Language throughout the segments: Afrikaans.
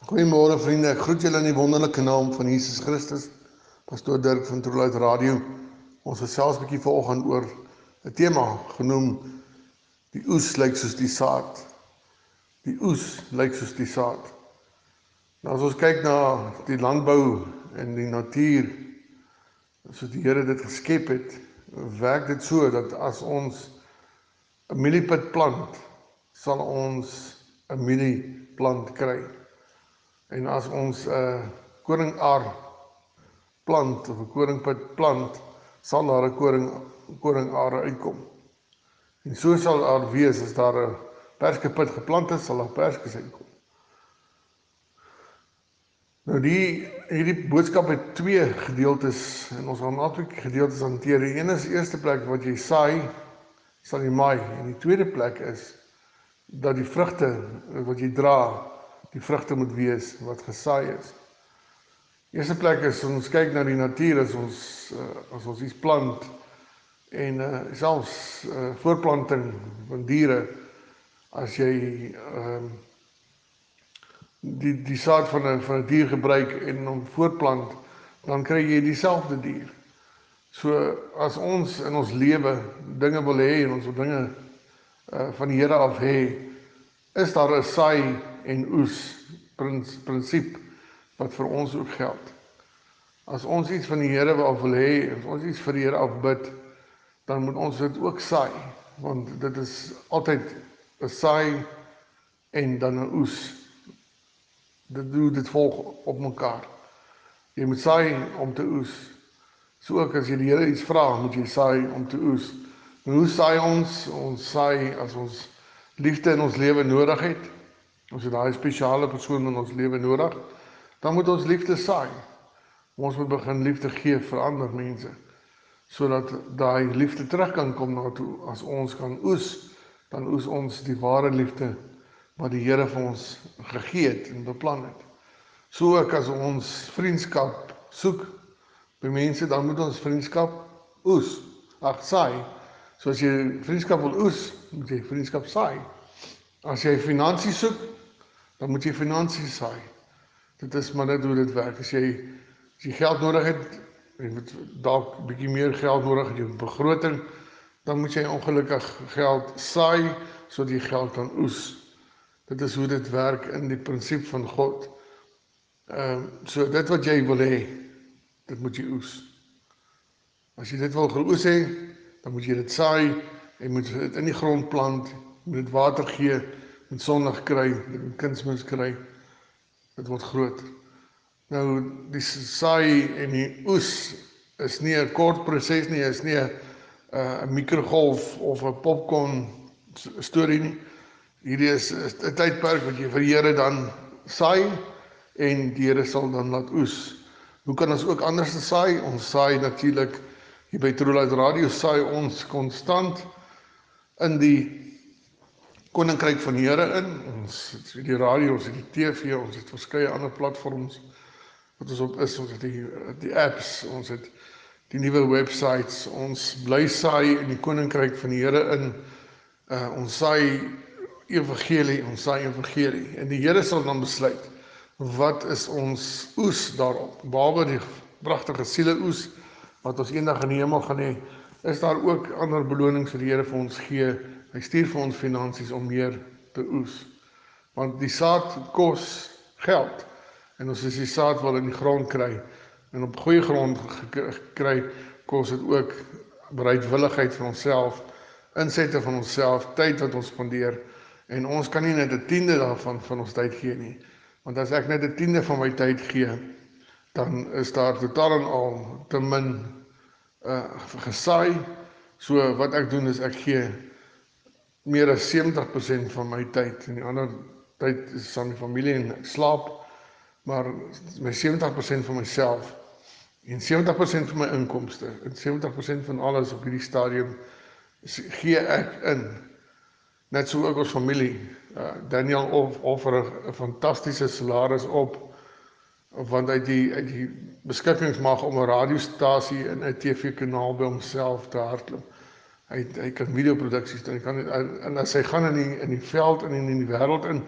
Goeiemôre vriende, ek groet julle in die wonderlike naam van Jesus Christus. Pastoor Dirk van Trueluit Radio. Ons gesels 'n bietjie vanoggend oor 'n tema genoem die oes lyk soos die saad. Die oes lyk soos die saad. Nou as ons kyk na die landbou en die natuur, soos die Here dit geskep het, werk dit so dat as ons 'n mieliepit plant, sal ons 'n mielieplant kry. En as ons 'n koringaar plant of 'n koringpit plant, sal daar 'n koringaar uitkom. En so sal daar wees as daar 'n perskepit geplant is, sal daar perskes uitkom. Nou hierdie boodskap het twee gedeeltes en ons gaan albei gedeeltes hanteer. Die een is die eerste plek wat jy saai, sal jy maai. En die tweede plek is dat die vrugte wat jy dra, die vrugte moet wees wat gesaai is. Eerste plek is ons kyk na die natuur, as ons iets plant en selfs voorplanting van diere, as jy die saad van 'n dier gebruik en hom voortplant, dan kry jy dieselfde dier. So as ons in ons lewe dinge wil hê en ons wil dinge van die Here af hê, is daar 'n saai en oes prinsip wat vir ons ook geld. As ons iets van die Here af wil hê, as ons iets vir die Here afbid, dan moet ons dit ook saai, want dit is altyd 'n saai en dan 'n oes. Dit volg op mekaar. Jy moet saai om te oes. So ook as jy die Here iets vra, moet jy saai om te oes. En hoe saai ons? Ons saai as ons liefde in ons lewe nodig het. Ons het daai spesiale persoon in ons lewe nodig. Dan moet ons liefde saai. Ons moet begin liefde gee vir ander mense, sodat daai liefde terug kan kom na toe. As ons kan oes, dan oes ons die ware liefde wat die Here vir ons gegee het en beplan het. So ook as ons vriendskap soek by mense, dan moet ons vriendskap oes, saai. So as jy vriendskap wil oes, moet jy vriendskap saai. As jy finansies soek, dan moet jy finansies saai. Dit is maar net hoe dit werk. As jy geld nodig het, jy het dalk 'n bietjie meer geld nodig in jou begroting, dan moet jy ongelukkig geld saai, sodat jy geld kan oes. Dit is hoe dit werk in die prinsip van God. So dit wat jy wil hê, dit moet jy oes. As jy dit wil geoes hê, dan moet jy dit saai, jy moet dit in die grond plant, jy moet dit water gee, moet sonlig kry, jy moet kunsmis kry, dit word groot. Nou, die saai en die oes is nie 'n kort proses nie, is nie 'n mikrogolf of 'n popcorn storie nie. Hierdie is 'n tydperk wat jy vir die Here dan saai en die Here sal dan laat oes. Hoe kan ons ook anders saai? Ons saai natuurlik hier by Trueluit Radio, saai ons konstant in die koninkryk van die Here in. Ons het die radio, ons het die TV, ons het verskeie ander platforms wat ons op is. Ons het die apps, ons het die nuwe websites. Ons bly saai in die koninkryk van die Here in. Ons saai evangelie, en die Here sal dan besluit wat is ons oes daarop. Behalwe die pragtige siele oes wat ons eendag in die hemel gaan hê, is daar ook ander belonings wat die Here vir ons gee. Hy stuur vir ons finansies om meer te oes. Want die saad kos geld. En ons is die saad wat in die grond kry. En op goeie grond gekry, kos dit ook bereidwilligheid van onsself, insette van onsself, tyd wat ons spandeer. En ons kan nie net 'n tiende daarvan van ons tyd gee nie. Want as ek net 'n tiende van my tyd gee, dan is daar totaal en al te min gesaai. So wat ek doen is ek gee meer as 70% van my tyd. En die ander tyd is aan die familie en ek slaap. Maar my 70% van myself en 70% van my inkomste en 70% van alles op hierdie stadium gee ek in. Net so ook ons familie. Daniel offer 'n fantastiese salaris op, want uit die beskikking mag om 'n radiostasie en 'n TV-kanaal by homself te hardloop. Hy kan videoproduksies doen, en as hy gaan in die veld en in die wêreld in,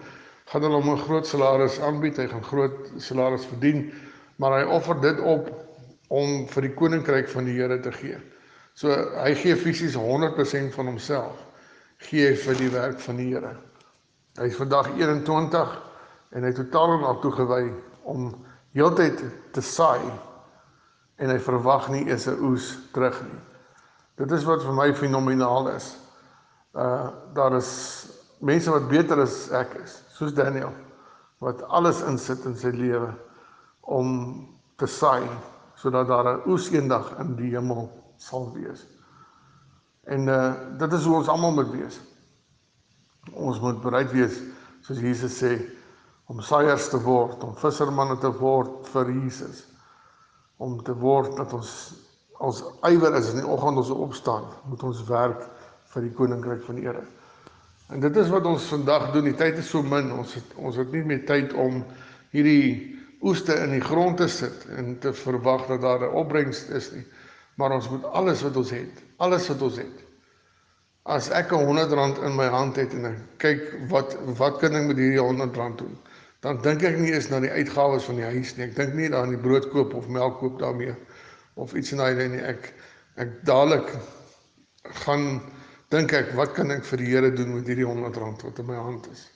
gaan hulle hom 'n groot salaris aanbied, hy gaan groot salaris verdien, maar hy offer dit op om vir die koninkryk van die Here te gee. So hy gee fisies 100% van homself, gee hy vir die werk van die Here. Hy is vandag 21 en hy totaal en al toegewy om heeltyd te saai en hy verwag nie eens 'n oes terug nie. Dit is wat vir my fenomenaal is. Daar is mense wat beter as ek is, soos Daniel, wat alles insit in sy lewe om te saai, sodat daar 'n oes eendag in die hemel sal wees. En dit is hoe ons almal moet wees. Ons moet bereid wees, soos Jesus sê, om saaiers te word, om vissermanne te word vir Jesus, om te word dat ons ywer is in die oggend ons opstaan, moet ons werk vir die koninkryk van die Here. En dit is wat ons vandag doen. Die tyd is so min, ons het nie meer tyd om hierdie oeste in die grond te sit en te verwag dat daar 'n opbrengs is nie. Maar ons moet alles wat ons het. As ek R100 in my hand het en ek kyk wat kan ek met hierdie R100 doen, dan dink ek nie eens na die uitgawes van die huis nie. Ek dink nie aan die brood koop of melk koop daarmee of iets in daai lyn nie. Ek dadelik gaan dink ek, wat kan ek vir die Here doen met hierdie R100 wat in my hand is?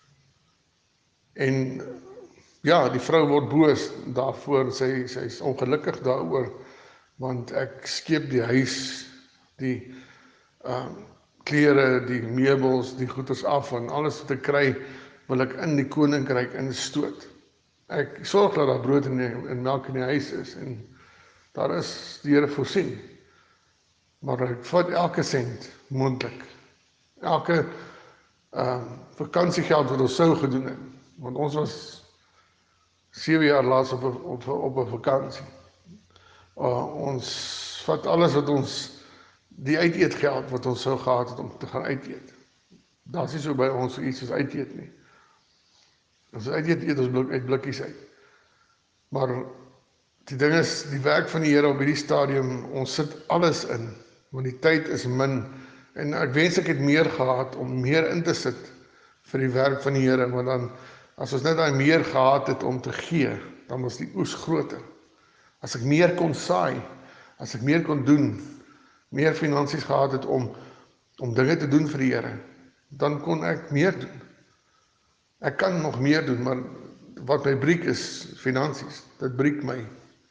En ja, die vrou word boos daarvoor, sy is ongelukkig daaroor, want ek skeep die huis, die klere, die meubels, die goeders af en alles wat ek kry, wil ek in die koninkryk instoot. Ek sorg dat daar brood en melk in die huis is en daar is die Here voorsien. Maar ek vat elke sent moontlik. Elke vakansiegeld wat ons sou gedoen het, want ons was 7 jaar laas op 'n vakansie. Ons vat alles wat ons, die uiteetgeld wat ons sou gehad het om te gaan uiteet. Daar is nie so by ons iets soos uiteet nie. As ons uiteet, eet ons uit blikkies uit. Maar die ding is, die werk van die Here op hierdie stadium, ons sit alles in, want die tyd is min, en ek wens ek het meer gehad om meer in te sit vir die werk van die Here, want dan, as ons net daai meer gehad het om te gee, dan was die oes groter. As ek meer kon saai, as ek meer kon doen, meer finansies gehad het om dinge te doen vir die Here, dan kon ek meer doen. Ek kan nog meer doen, maar wat my breek is finansies. Dit breek my.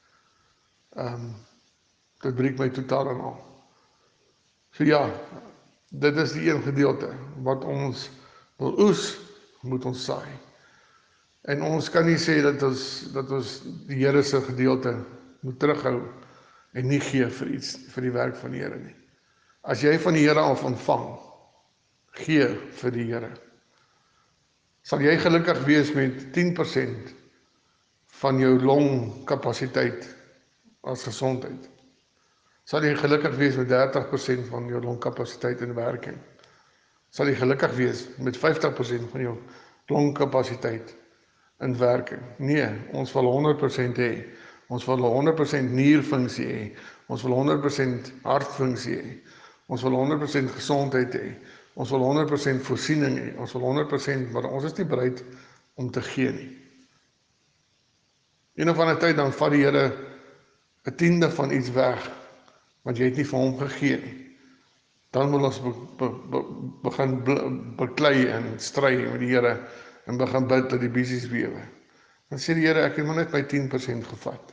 Dit breek my totaal en al. So ja, dit is die een gedeelte. Wat ons wil oes, moet ons saai. En ons kan nie sê dat ons die Here se gedeelte moet terughou en nie gee vir die werk van die Here nie. As jy van die Here af ontvang, gee vir die Here. Sal jy gelukkig wees met 10% van jou longkapasiteit as gesondheid? Sal jy gelukkig wees met 30% van jou longkapasiteit in werking? Sal jy gelukkig wees met 50% van jou longkapasiteit in werking? Nee, ons wil 100% hê. Ons wil 100% nierfunksie hê. Ons wil 100% hartfunksie hê. Ons wil 100% gesondheid hê. Ons wil 100% voorsiening hê. Ons wil 100%, maar ons is nie bereid om te gee nie. Een of ander tyd dan vat die Here 'n tiende van iets weg, want jy het nie vir hom gegee nie. Dan wil ons begin beklei en stry met die Here en begin bid dat die besies bewe. Dan sê die Here, ek het maar net my 10% gevat.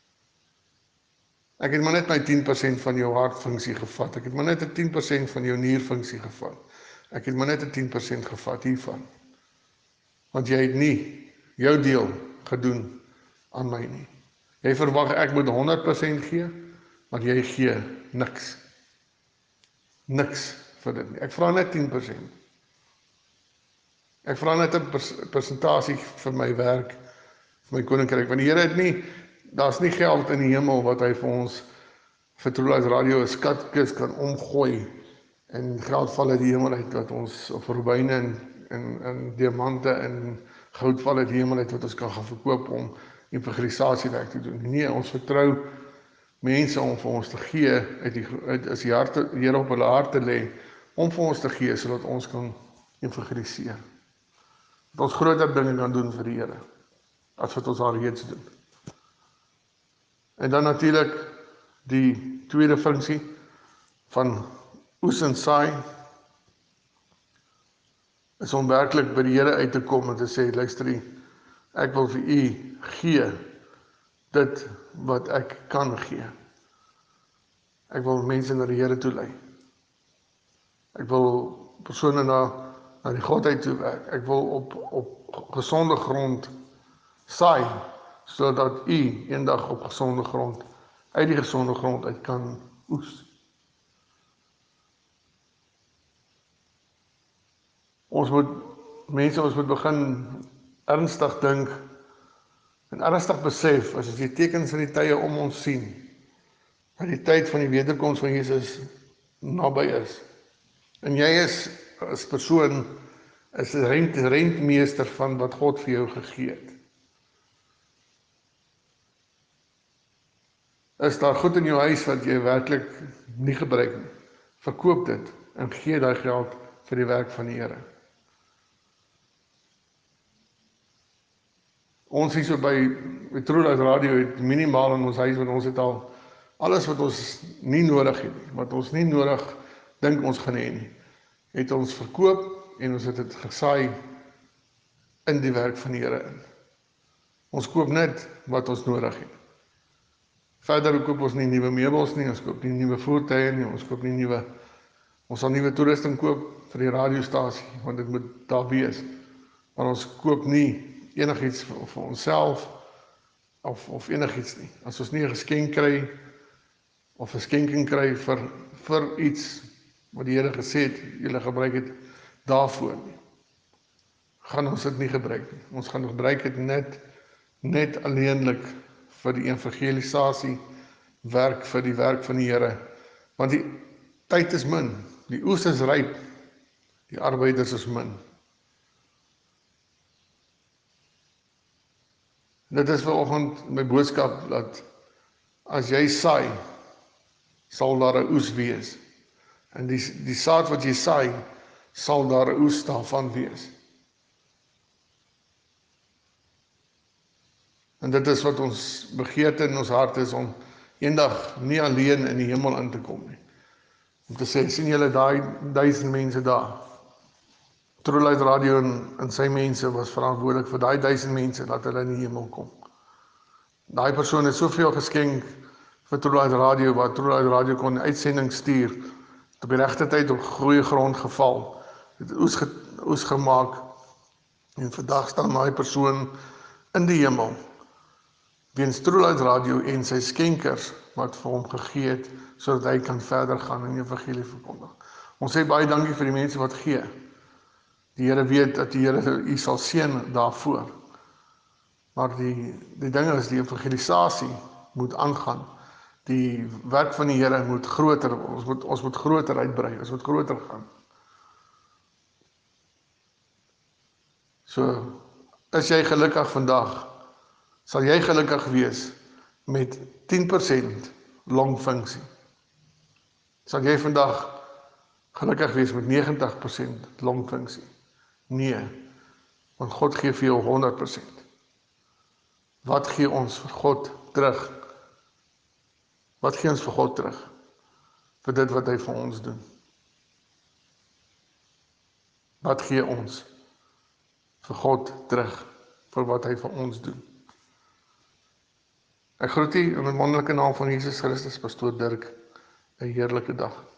Ek het maar net my 10% van jou hartfunksie gevat. Ek het maar net 'n 10% van jou nierfunksie gevat. Ek het maar net 'n 10% gevat hiervan. Want jy het nie jou deel gedoen aan my nie. Jy verwag ek moet 100% gee, maar jy gee niks. Niks vir dit nie. Ek vra net 10%. Ek vra net 'n persentasie vir my werk, vir my koninkryk. Want die Here het nie, daar's nie geld in die hemel wat hy vir ons vir Trulight Radio 'n skatkis kan omgooi en geld val uit die hemel uit wat ons of rubyne en diamante en goud val uit die hemel uit wat ons kan gaan verkoop om evangelisasiewerk te doen. Nee, ons vertrou mense om vir ons te gee as die Here op hulle harte lê om vir ons te gee sodat ons kan evangeliseer. dat ons groter dinge kan doen vir die Here, as wat ons al reeds doen. En dan natuurlik die tweede funksie van oes en saai, is om werklik by die Here uit te kom en te sê, luister u, ek wil vir u gee dit wat ek kan gee. Ek wil mense na die Here toe lei. Ek wil persone na die Godheid toe werk. Ek wil op gesonde grond saai, sodat u eendag op gesonde grond, uit die gesonde grond uit kan oes. Ons moet begin ernstig dink en ernstig besef, as ons die tekens van die tye om ons sien, dat die tyd van die wederkoms van Jesus naby is. En jy as persoon is 'n rentmeester van wat God vir jou gegee het. Is daar goed in jou huis wat jy werklik nie gebruik nie? Verkoop dit en gee daai geld vir die werk van die Here. Ons hier so by Trulight Radio het minimaal in ons huis, want ons het al alles wat ons nie nodig het, wat ons nie nodig dink ons gaan hê nie, het ons verkoop en ons het dit gesaai in die werk van die Here in. Ons koop net wat ons nodig het. Verder koop ons nie nuwe meubels nie, ons koop nie nuwe voertuie nie, ons sal nuwe toerusting koop vir die radiostasie, want dit moet daar wees. Maar ons koop nie enigiets vir onsself of enigiets nie. As ons nie 'n geskenk kry of 'n skenking kry vir iets wat die Here gesê het, julle gebruik het daarvoor nie, gaan ons dit nie gebruik nie. Ons gaan gebruik dit net alleenlik vir die evangelisasie werk, vir die werk van die Here. Want die tyd is min, die oes is ryp, die arbeiders is min. Dit is vanoggend my boodskap, dat as jy saai, sal daar 'n oes wees. En die saad wat jy saai, sal daar 'n oes daarvan wees. En dit is wat ons begeerte in ons hart is, om eendag nie alleen in die hemel in te kom nie. Om te sê, sien julle daai 1000 mense daar? Trulight Radio en sy mense was verantwoordelik vir daai 1000 mense, dat hulle in die hemel kom. Daai persoon het soveel geskenk vir Trulight Radio, waar Trulight Radio kon uitsending stuur, op die regte tyd op goeie grond geval, het oes gemaak, en vandag staan daai persoon in die hemel, weens Trulight Radio en sy skenkers, wat vir hom gegee het, sodat hy kan verder gaan in die evangelie verkondig. Ons sê baie dankie vir die mense wat gee. Die Here weet dat die Here u sal seën daarvoor. Maar die ding is, die evangelisasie moet aangaan. Die werk van die Here moet groter, ons moet groter uitbrei, ons moet groter gaan. So, is jy gelukkig vandag, sal jy gelukkig wees met 10% longfunksie. Sal jy vandag gelukkig wees met 90% longfunksie? Nee, want God gee vir jou 100%. Wat gee ons vir God terug? Wat gee ons vir God terug? Vir dit wat hy vir ons doen. Wat gee ons vir God terug, vir wat hy vir ons doen? Ek groet u in die wonderlike naam van Jesus Christus, Pastoor Dirk, 'n heerlike dag.